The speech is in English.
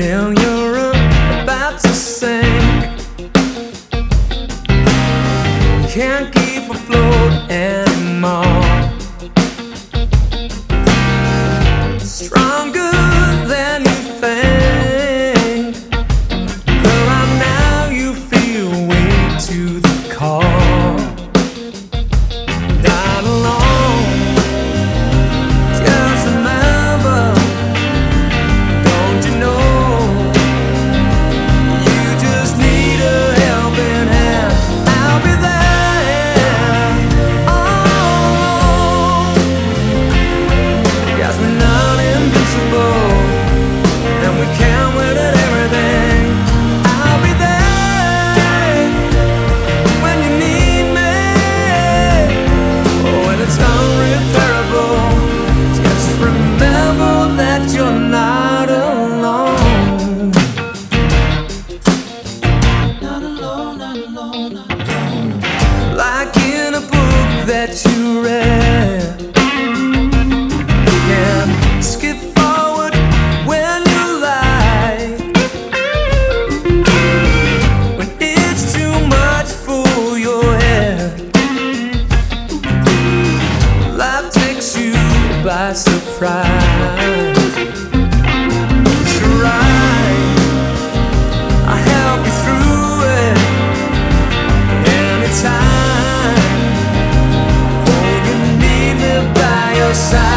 till you're about to sink. Can't keep afloat anymore. Stronger than you think. But right now you feel weak to the core. Not alone. Just remember, don't you know, you just need a helping hand. I'll be there. Oh, yes, we're not invincible, and we can't win at everything. I'll be there when you need me. Oh, when it's unrepairable, just remember that you're not alone. Not alone, not alone, not alone. Like in a book that you read, you can skip forward when you like. When it's too much for your head, life takes you by surprise. It's right, I'll help you through it anytime. Oh, you need me by your side.